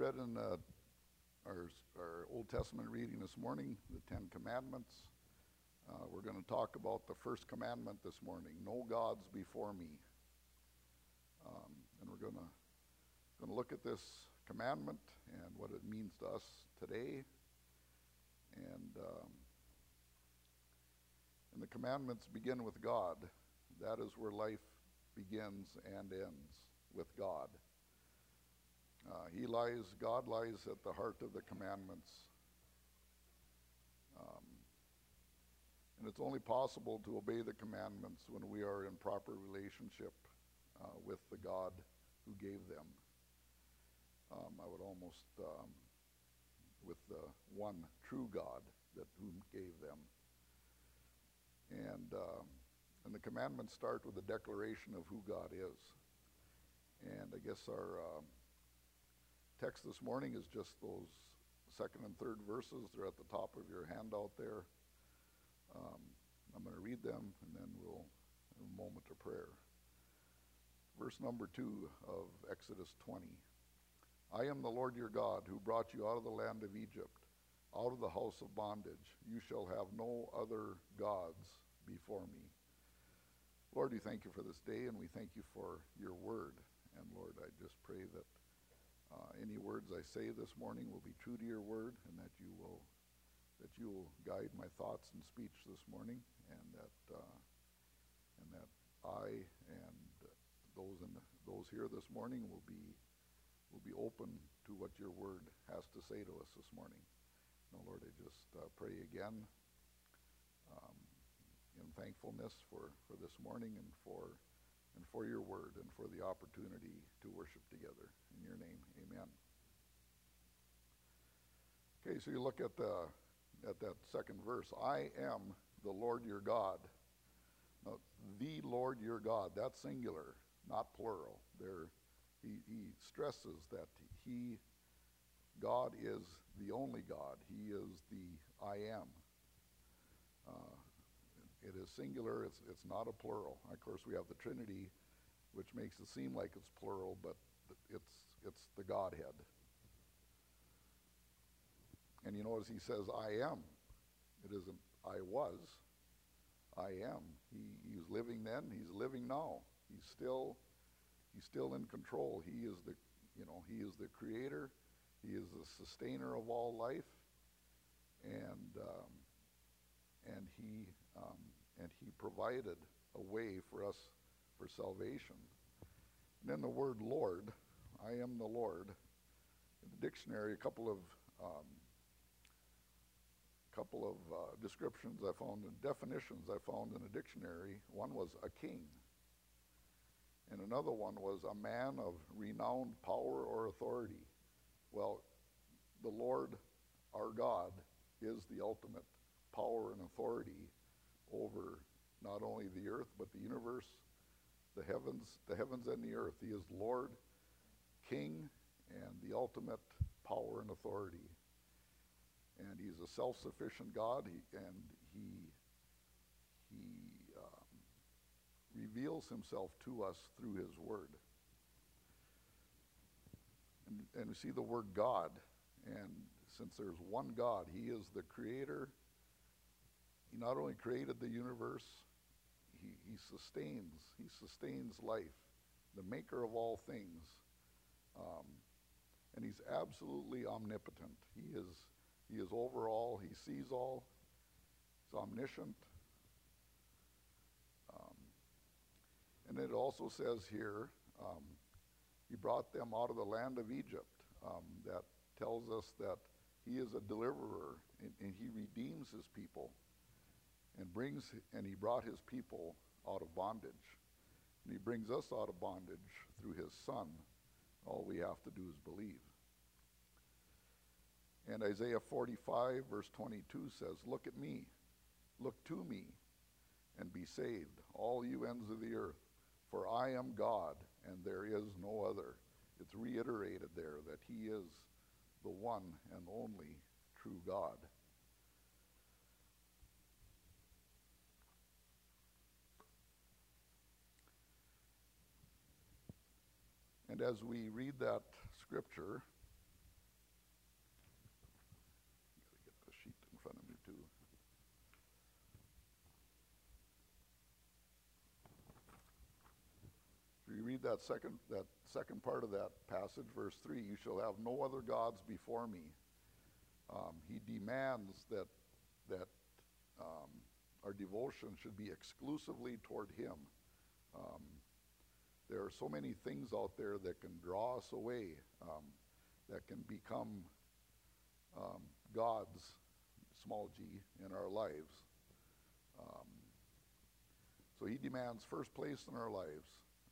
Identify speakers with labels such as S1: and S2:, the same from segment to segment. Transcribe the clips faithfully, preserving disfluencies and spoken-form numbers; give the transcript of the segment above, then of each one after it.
S1: read in uh, our, our Old Testament reading this morning, the Ten Commandments. Uh, we're going to talk about the first commandment this morning, no gods before me. Um, and we're going to going to look at this commandment and what it means to us today. And, um, and the commandments begin with God. That is where life begins and ends, with God. Uh, he lies, God lies at the heart of the commandments. Um, and it's only possible to obey the commandments when we are in proper relationship uh, with the God who gave them. Um, I would almost, um, with the one true God that whom gave them. And, um, and the commandments start with a declaration of who God is. And I guess our um, text this morning is just those second and third verses. They're at the top of your handout there. Um, I'm going to read them, and then we'll have a moment of prayer. Verse number two of Exodus twenty. I am the Lord your God, who brought you out of the land of Egypt, out of the house of bondage. You shall have no other gods before me. Lord, we thank you for this day, and we thank you for your word. And Lord, I just pray that uh, any words I say this morning will be true to your word, and that you will that you will guide my thoughts and speech this morning, and that uh, and that I and those in the, those here this morning will be will be open to what your word has to say to us this morning. Now, Lord, I just uh, pray again um, in thankfulness for, for this morning and for and for your word and for the opportunity to worship together. In your name, amen. Okay, so you look at the at that second verse. I am the Lord your God. Now, the Lord your God, that's singular, not plural. There, he, he stresses that he, God is the only God. He is the I am. Uh, It is singular, it's, it's not a plural. Of course, we have the Trinity, which makes it seem like it's plural, but it's, it's the Godhead. And you notice he says, I am. It isn't, I was. I am. He, he was living then, he's living now. He's still, he's still in control. He is the, you know, he is the creator. He is the sustainer of all life. And, um, and he, um, and he provided a way for us for salvation. And then the word Lord, I am the Lord. In the dictionary, a couple of um, couple of uh, descriptions I found, and definitions I found in a dictionary. One was a king, and another one was a man of renowned power or authority. Well, the Lord, our God, is the ultimate power and authority over not only the earth, but the universe, the heavens, the heavens and the earth. He is Lord, King, and the ultimate power and authority. And he's a self-sufficient God, he, and he, he um, reveals himself to us through his word. And, and we see the word God, and since there's one God, he is the creator. He not only created the universe, he, he sustains, he sustains life, the maker of all things. Um, and he's absolutely omnipotent. He is, he is over all, he sees all, he's omniscient. Um, and it also says here, um, he brought them out of the land of Egypt. Um, that tells us that he is a deliverer, and, and he redeems his people. And brings, and he brought his people out of bondage. And he brings us out of bondage through his Son. All we have to do is believe. And Isaiah forty-five, verse twenty-two says, look at me, look to me, and be saved, all you ends of the earth. For I am God, and there is no other. It's reiterated there that he is the one and only true God. And as we read that scripture, read that second, that second part of that passage, verse three, you shall have no other gods before me. Um, he demands that, that um, our devotion should be exclusively toward him. Um, there are so many things out there that can draw us away, um, that can become um, gods, small g, in our lives. Um, so he demands first place in our lives.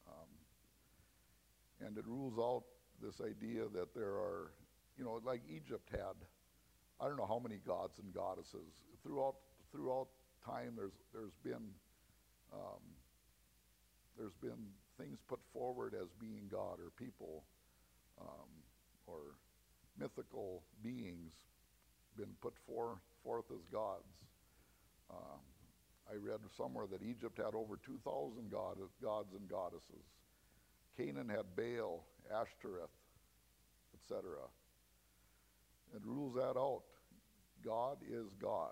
S1: Um, and it rules out this idea that there are, you know, like Egypt had, I don't know how many gods and goddesses. Throughout throughout time, there's there's been um, there's been things put forward as being God, or people, um, or mythical beings been put for, forth as gods. Um, I read somewhere that Egypt had over two thousand god, gods and goddesses. Canaan had Baal, Ashtoreth, et cetera. It rules that out. God is God.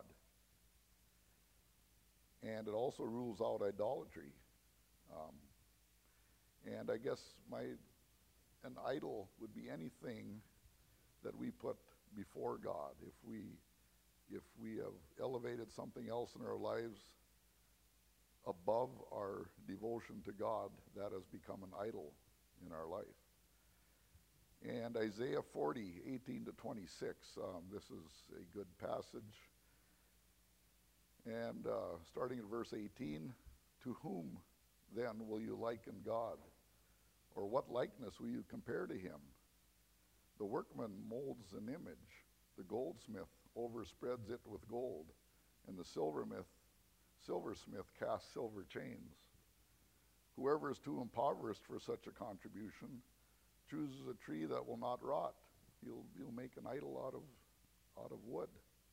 S1: And it also rules out idolatry. Um, and I guess my an idol would be anything that we put before God. If we if we have elevated something else in our lives above our devotion to God, that has become an idol in our life. And Isaiah forty, eighteen to twenty-six, um, this is a good passage. And uh, starting at verse eighteen, to whom then will you liken God? Or what likeness will you compare to him? The workman molds an image. The goldsmith overspreads it with gold, and the silversmith, silversmith casts silver chains. Whoever is too impoverished for such a contribution chooses a tree that will not rot. He'll, he'll make an idol out of, out of wood.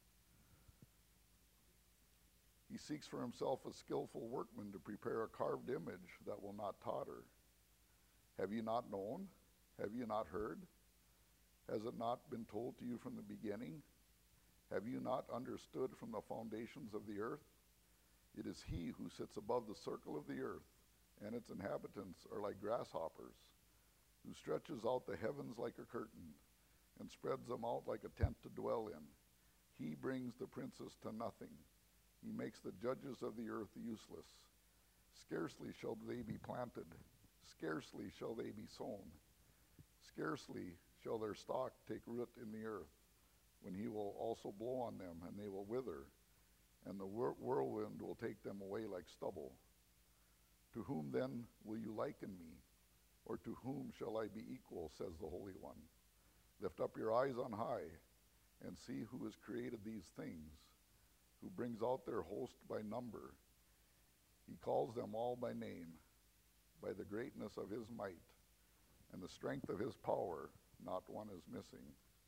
S1: He seeks for himself a skillful workman to prepare a carved image that will not totter. Have you not known? Have you not heard? Has it not been told to you from the beginning? Have you not understood from the foundations of the earth? It is he who sits above the circle of the earth, and its inhabitants are like grasshoppers, who stretches out the heavens like a curtain, and spreads them out like a tent to dwell in. He brings the princes to nothing. He makes the judges of the earth useless. Scarcely shall they be planted. Scarcely shall they be sown. Scarcely shall their stalk take root in the earth, when he will also blow on them, and they will wither, and the whir- whirlwind will take them away like stubble. To whom then will you liken me? Or to whom shall I be equal, says the Holy One? Lift up your eyes on high, and see who has created these things, who brings out their host by number. He calls them all by name, by the greatness of his might, and the strength of his power, not one is missing.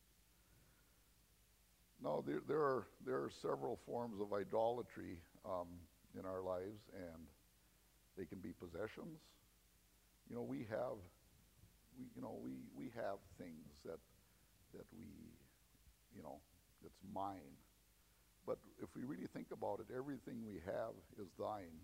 S1: No, there, there are there are several forms of idolatry um, in our lives, and they can be possessions. You know, we have, we you know, we we have things that that we, you know, that's mine. But if we really think about it, everything we have is thine.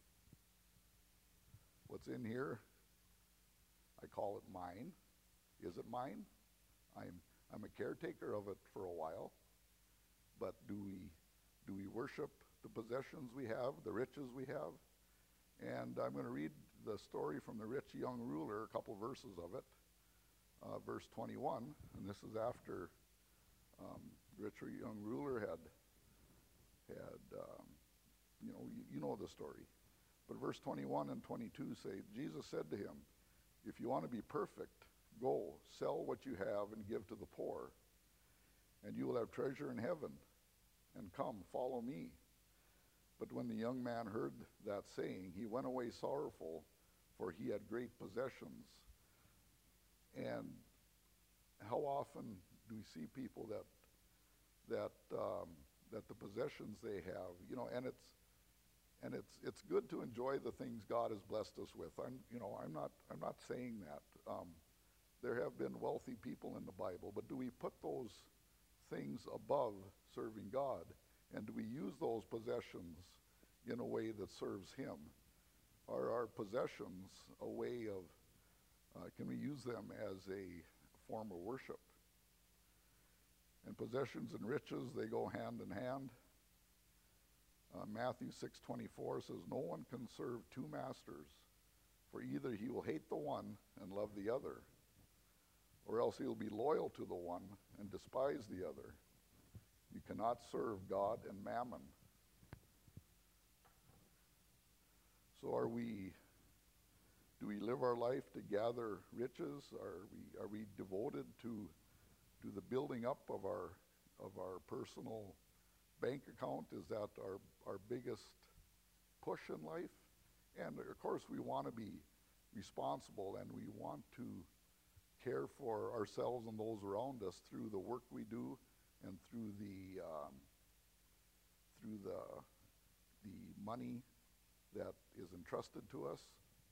S1: What's in here, I call it mine. Is it mine? I'm I'm a caretaker of it for a while. But do we do we worship the possessions we have, the riches we have? And I'm going to read the story from the rich young ruler, a couple verses of it. Uh, verse twenty-one, and this is after um, the rich young ruler had had um, you know you, you know the story. But verse twenty-one and twenty-two say, Jesus said to him, "If you want to be perfect, go sell what you have and give to the poor, and you will have treasure in heaven. And come, follow me." But when the young man heard that saying, he went away sorrowful, for he had great possessions. And how often do we see people that that um, that the possessions they have, you know, and it's and it's it's good to enjoy the things God has blessed us with. I'm you know I'm not I'm not saying that. Um, there have been wealthy people in the Bible, but do we put those things above serving God? And do we use those possessions in a way that serves him? Are our possessions a way of can we use them as a form of worship? And possessions and riches, they go hand in hand. Uh, Matthew six twenty-four says, no one can serve two masters, for either he will hate the one and love the other, or else he'll be loyal to the one and despise the other. You cannot serve God and mammon. So are we, do we live our life to gather riches? Are we, are we devoted to, to the building up of our, of our personal bank account? Is that our, our biggest push in life? And of course we want to be responsible, and we want to care for ourselves and those around us through the work we do and through the um, through the the money that is entrusted to us.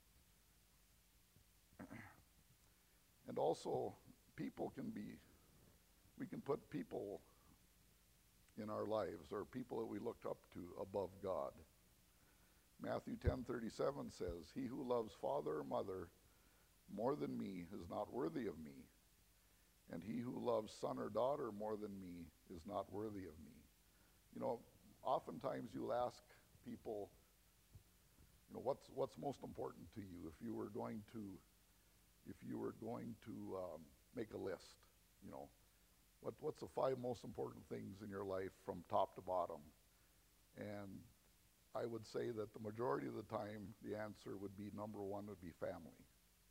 S1: And also, people can be, we can put people in our lives, or people that we look up to, above God. Matthew ten thirty-seven says, he who loves father or mother more than me is not worthy of me, and he who loves son or daughter more than me is not worthy of me. You know, oftentimes you'll ask people, you know, what's what's most important to you? If you were going to, if you were going to um, make a list, you know, what what's the five most important things in your life from top to bottom? And I would say that the majority of the time, the answer would be number one would be family.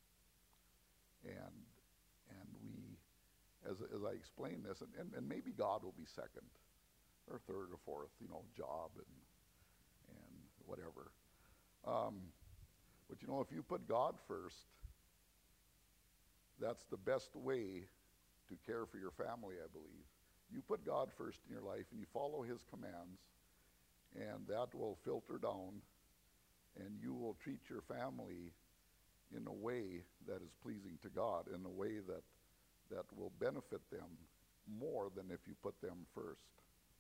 S1: And and we, as as I explain this, and, and, and maybe God will be second, or third, or fourth, you know, job and and whatever. Um, but you know, if you put God first, that's the best way to care for your family, I believe. You put God first in your life and you follow his commands, and that will filter down, and you will treat your family in a way that is pleasing to God, in a way that that will benefit them more than if you put them first.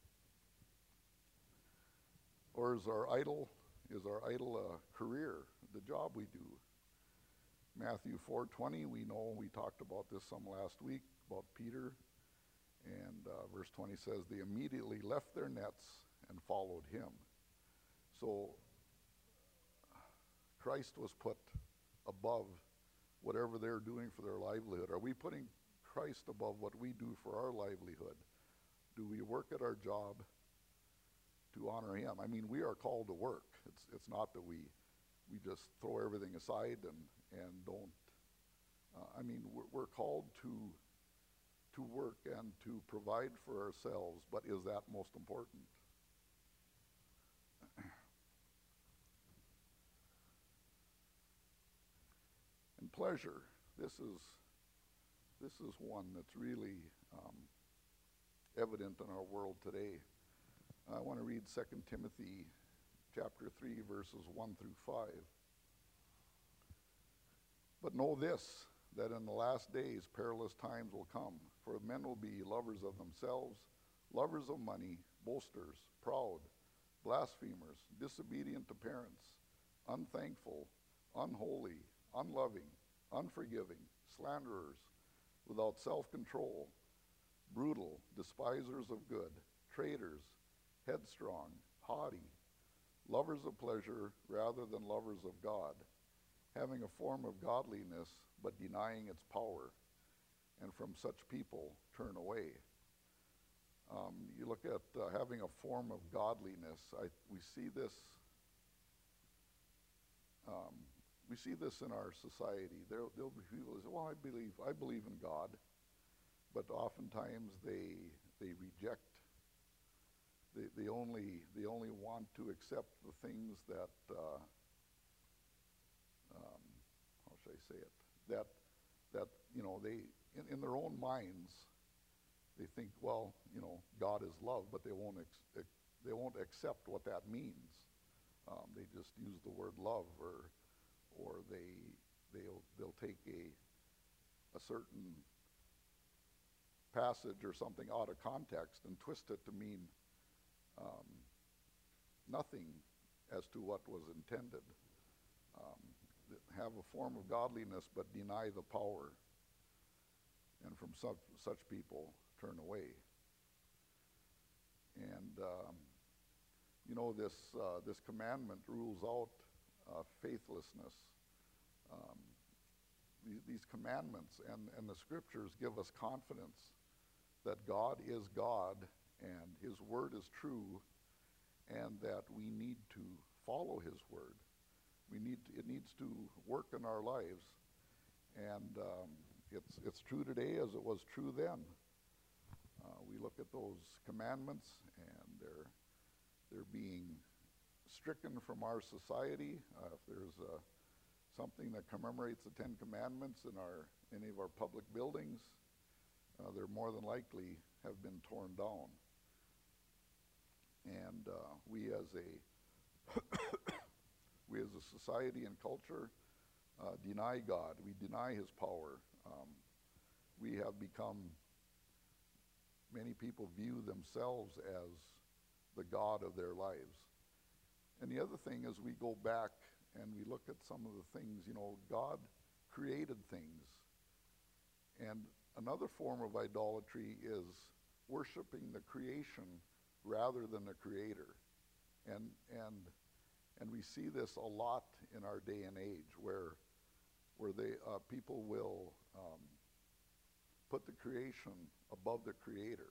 S1: Or is our idol, is our idol a career, the job we do? Matthew four twenty, we know, we talked about this some last week, about Peter, and uh, verse twenty says, they immediately left their nets and followed him. So Christ was put above whatever they're doing for their livelihood. Are we putting Christ above what we do for our livelihood? Do we work at our job to honor him? I mean, we are called to work. It's it's not that we we just throw everything aside and and don't. Uh, I mean, we're, we're called to to work and to provide for ourselves, but is that most important? And pleasure. This is this is one that's really um, evident in our world today. I want to read Second Timothy chapter three, verses one through five. But know this, that in the last days perilous times will come, for men will be lovers of themselves, lovers of money, boasters, proud, blasphemers, disobedient to parents, unthankful, unholy, unloving, unforgiving, slanderers, without self-control, brutal, despisers of good, traitors, headstrong, haughty, lovers of pleasure rather than lovers of God, having a form of godliness but denying its power, and from such people turn away. Um, you look at uh, having a form of godliness. I, we see this um, We see this in our society. There, there'll be people who say, well, I believe, I believe in God, but oftentimes they they reject. They, they only they only want to accept the things that uh, um, how should I say it? That that you know they in, in their own minds they think, well, you know, God is love, but they won't ex- ex- they won't accept what that means. Um, they just use the word love, or or they they'll they'll take a a certain passage or something out of context and twist it to mean um, nothing as to what was intended. Um, have a form of godliness but deny the power, and from such, such people turn away. And um, you know, this uh, this commandment rules out uh, faithlessness. Um, these, these commandments and, and the scriptures give us confidence that God is God and his word is true, and that we need to follow his word. We need to, it needs to work in our lives, and um, it's it's true today as it was true then. Uh, we look at those commandments, and they're they're being stricken from our society. Uh, if there's uh, something that commemorates the Ten Commandments in our any of our public buildings, uh, they're more than likely have been torn down. And uh, we as a we as a society and culture uh, deny God. We deny his power. Um, we have become, many people view themselves as the God of their lives. And the other thing is we go back and we look at some of the things, you know, God created things. And another form of idolatry is worshiping the creation rather than the creator. And and and we see this a lot in our day and age, where where they uh, people will um, put the creation above the creator.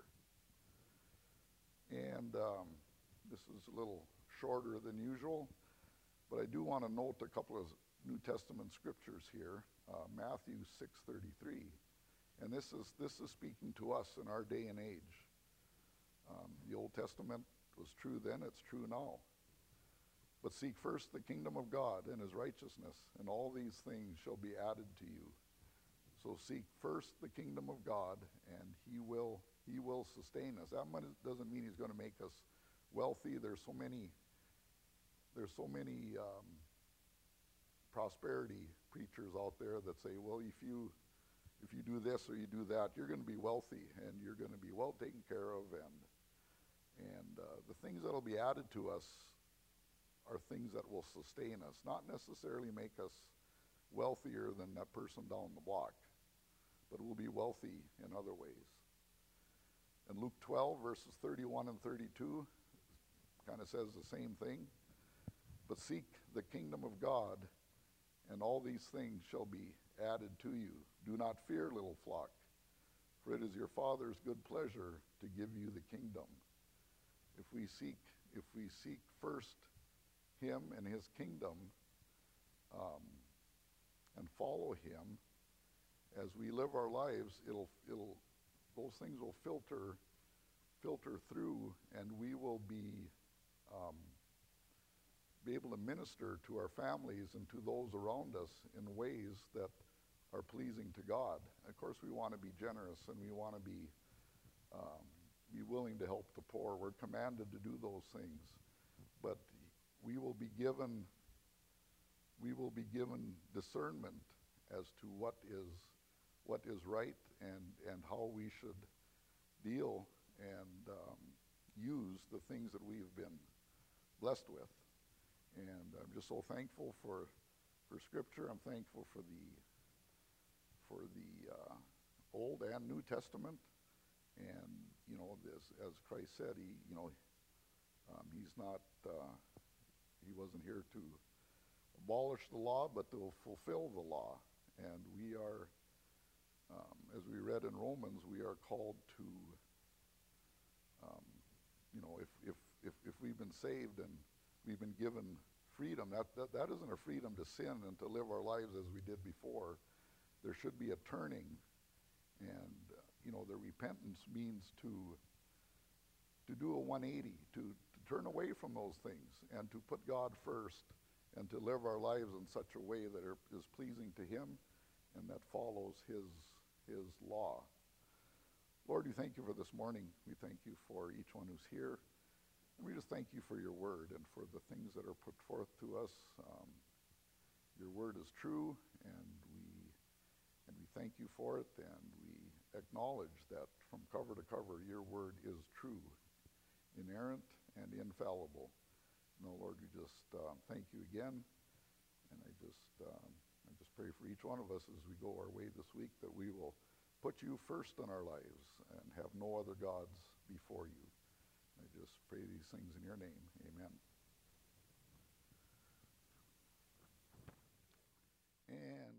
S1: And um, this is a little shorter than usual, but I do want to note a couple of New Testament scriptures here. Uh, Matthew six thirty-three, and this is this is speaking to us in our day and age. Um, the Old Testament was true then; it's true now. But seek first the kingdom of God and his righteousness, and all these things shall be added to you. So seek first the kingdom of God, and he will he will sustain us. That doesn't mean he's going to make us wealthy. There's so many there's so many um, prosperity preachers out there that say, well, if you if you do this or you do that, you're going to be wealthy and you're going to be well taken care of, and and uh, the things that will be added to us are things that will sustain us, not necessarily make us wealthier than that person down the block, but we'll be wealthy in other ways. And Luke twelve, verses thirty-one and thirty-two, kind of says the same thing. But seek the kingdom of God, and all these things shall be added to you. Do not fear, little flock, for it is your Father's good pleasure to give you the kingdom. If we seek, if we seek first him and his kingdom, um, and follow him as we live our lives, it'll it'll those things will filter filter through, and we will be um, be able to minister to our families and to those around us in ways that are pleasing to God. Of course, we want to be generous, and we want to be um, be willing to help the poor. We're commanded to do those things, but we will be given we will be given discernment as to what is what is right, and and how we should deal and um, use the things that we've been blessed with. And I'm just so thankful for for Scripture. I'm thankful for the for the uh, Old and New Testament. And you know, this, as Christ said, he you know um, he's not uh, he wasn't here to abolish the law, but to fulfill the law. And we are, um, as we read in Romans, we are called to, um, you know, if, if if if we've been saved and we've been given freedom, that, that that isn't a freedom to sin and to live our lives as we did before. There should be a turning, and uh, you know, the repentance means to to do a one eighty, to, to turn away from those things and to put God first, and to live our lives in such a way that are, is pleasing to him and that follows his his law. Lord, we thank you for this morning. We thank you for each one who's here. And we just thank you for your word and for the things that are put forth to us. Um, your word is true, and we and we thank you for it, and we acknowledge that from cover to cover your word is true, inerrant, and infallible. No, Lord, we just uh, thank you again And I just, um, I just pray for each one of us as we go our way this week that we will put you first in our lives and have no other gods before you. I just pray these things in your name. Amen. And